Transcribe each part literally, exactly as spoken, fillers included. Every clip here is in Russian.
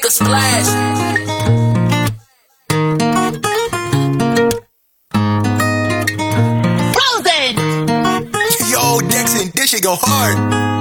make a splash. Frozen. Yo, Dexon, this shit go hard.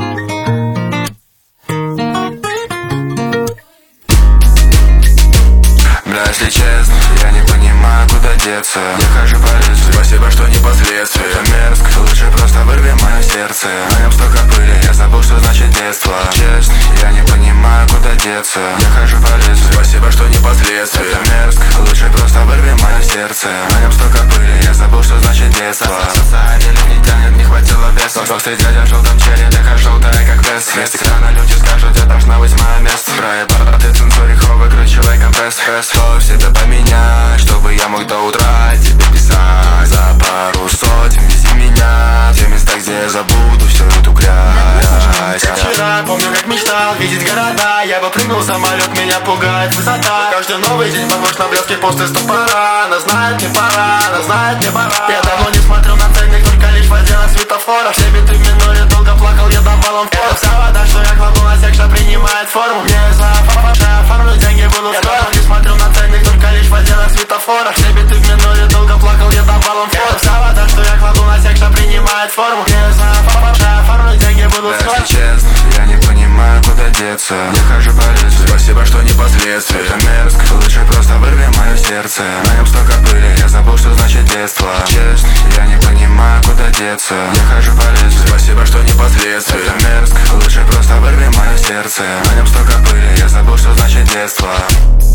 Бля, если честно, я не понимаю, куда деться. Я хожу по лесу, спасибо, что не последствия. Это мерзко, лучше просто вырви мое сердце. На нем столько пыли, я забыл, что значит детство. Честно, я не понимаю, куда деться. Я хожу по лесу, спасибо, что не последствия. Это мерзко, лучше просто вырви мое сердце. На нем столько пыли, я забыл, что значит детство. Социалили не тянет, не хватило веса. Толстый дядя в желтом чере, леха желтая, как бес. Вместе крана люди скажут, где должна быть мое место. Проебал, ты цензуриховый ключевой компресс. Все это поменять, чтобы я мог до утра тебе писать. За пару сотен вези меня в те места, где я забуду всю эту грязь. Вчера помню, как мечтал видеть города. Я бы прыгнул в самолет, меня пугает высота. Каждый новый день похож на блески после стопора. Она знает, мне пора, она знает, мне пора. Я давно не смотрел на ценник, только лишь в отделах светофоров. Все биты в миноре, долго плакал, я давал им фору. Это вся вода, что я кладу на секша, принимает форму. Мне за оформлю деньги, буду скоро. Я давно не смотрел на ценник, только лишь в отделах светофоров. Все биты в миноре, долго плакал, я давал им фору. Это вся вода, что я кладу на секша, принимает форму. Мне за оформлю деньги, буду скоро. Если честно, я не понимаю, куда деться. Я хожу по лесу, спасибо, что не последствия. Это мерзко, лучше просто вырви мое сердце. На нем столько пыли, я забыл, что значит детство. Честно, я не понимаю, куда деться. Я хожу по лесу, спасибо, что не последствия. Это мерзко, лучше просто вырви мое сердце. На нем столько пыли, я забыл, что значит детство.